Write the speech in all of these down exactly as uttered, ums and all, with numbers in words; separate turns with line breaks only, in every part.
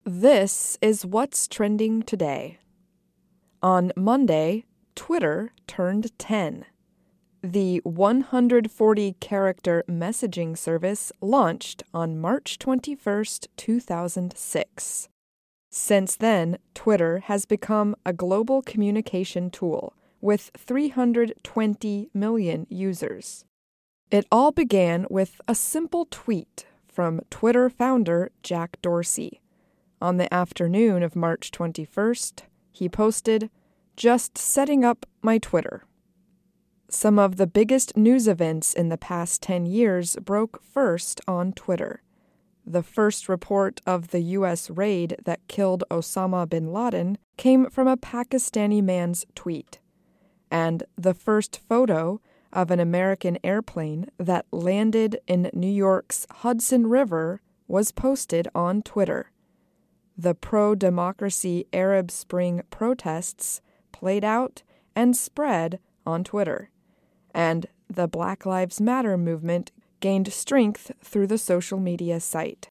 This is what's trending today. On Monday, Twitter turned ten. The one hundred forty character messaging service launched on March twenty-first, two thousand six. Since then, Twitter has become a global communication tool with three hundred twenty million users. It all began with a simple tweet from Twitter founder Jack Dorsey. On the afternoon of March twenty-first, he posted, "Just setting up my Twitter." Some of the biggest news events in the past ten years broke first on Twitter. The first report of the U S raid that killed Osama bin Laden came from a Pakistani man's tweet. And the first photo of an American airplane that landed in New York's Hudson River was posted on Twitter. The pro-democracy Arab Spring protests played out and spread on Twitter, and the Black Lives Matter movement gained strength through the social media site.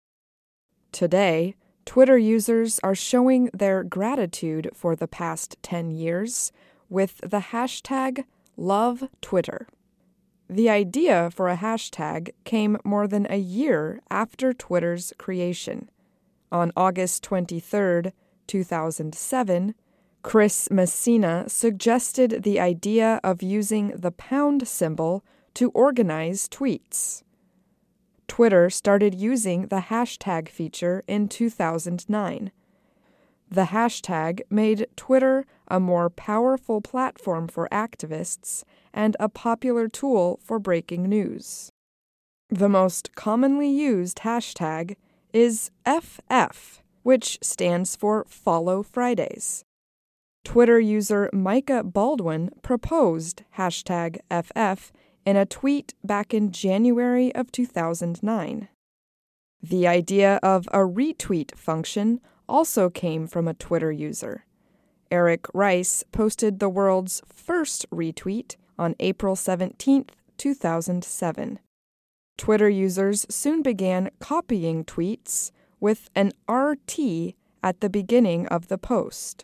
Today, Twitter users are showing their gratitude for the past ten years with the hashtag #LoveTwitter. The idea for a hashtag came more than a year after Twitter's creation. On August twenty-third, two thousand seven, Chris Messina suggested the idea of using the pound symbol to organize tweets. Twitter started using the hashtag feature in two thousand nine. The hashtag made Twitter a more powerful platform for activists and a popular tool for breaking news. The most commonly used hashtag is F F, which stands for Follow Fridays. Twitter user Micah Baldwin proposed hashtag F F in a tweet back in January of two thousand nine. The idea of a retweet function also came from a Twitter user. Eric Rice posted the world's first retweet on April seventeenth, two thousand seven. Twitter users soon began copying tweets with an R T at the beginning of the post.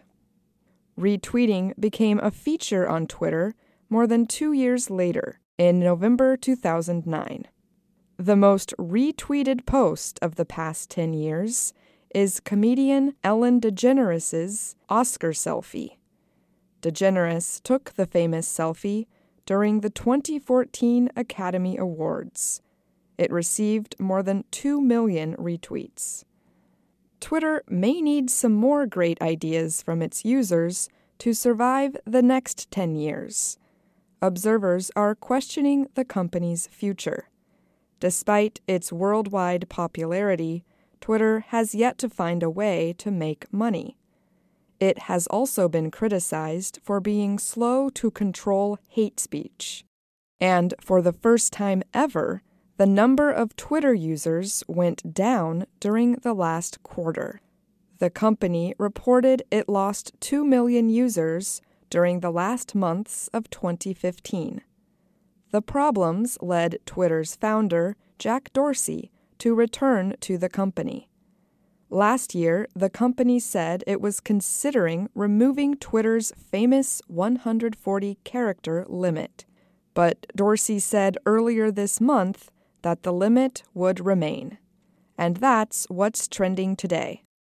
Retweeting became a feature on Twitter more than two years later, in November two thousand nine. The most retweeted post of the past ten years is comedian Ellen DeGeneres' Oscar selfie. DeGeneres took the famous selfie during the twenty fourteen Academy Awards. It received more than two million retweets. Twitter may need some more great ideas from its users to survive the next ten years. Observers are questioning the company's future. Despite its worldwide popularity, Twitter has yet to find a way to make money. It has also been criticized for being slow to control hate speech. And for the first time ever, the number of Twitter users went down during the last quarter. The company reported it lost two million users during the last months of twenty fifteen. The problems led Twitter's founder, Jack Dorsey, to return to the company. Last year, the company said it was considering removing Twitter's famous one hundred forty character limit. But Dorsey said earlier this month that the limit would remain. And that's what's trending today.